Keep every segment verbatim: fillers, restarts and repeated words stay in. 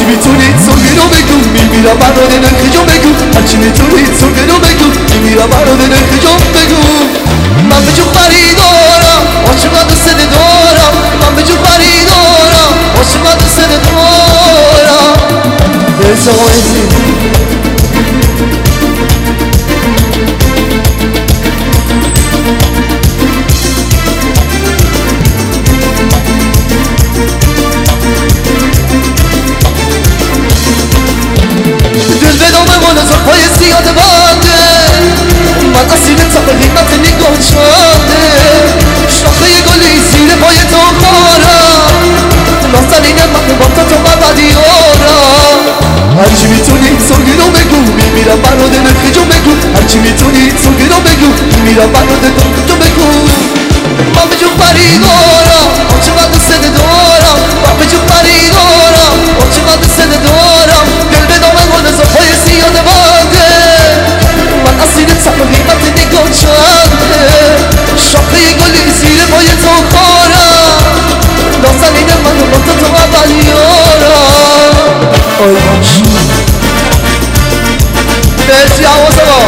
میتونید سوگی رو بگو میمیرم برات نرخ جون بگو هرچی میتونید سوگی رو بگو میمیرم برات نرخ جون بگو من به جو خریدارم عاشق دوست دارم من به جو خریدارم عاشق دوست دارم بزایدی پای زیاد بنده من اسیر تق قیمت نگاه چنده شاخه گلی زیر پای تو خارم نازنین من با تا تو مبدیارم هرچی میتونی سوگی رو بگو میمیرم برات نرخ جون بگو هرچی میتونی سوگی رو بگو میمیرم برات نرخ جون بگو من به جو خریدارم عاشق دوست دارم من به جو خریدارم عاشق دوست دارم دل به دامن گل پای زیاد بنده من اسیر تق قیمت نگاه چنده شاخه گلی زیر پای تو خارم نازنین من با تو تو اولیارم آی باش مرسی حواسه با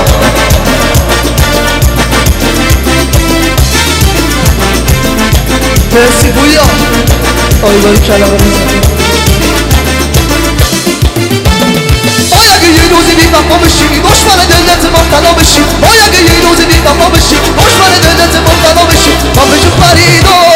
مرسی بویا آی بای کلمه میزنی وای اگه یه روزی بی وفا بشی دشمن دلت مبتلا بشی وای اگه یه روزی بی وفا بشی دشمن دلت مبتلا بشی من به جو خریدارم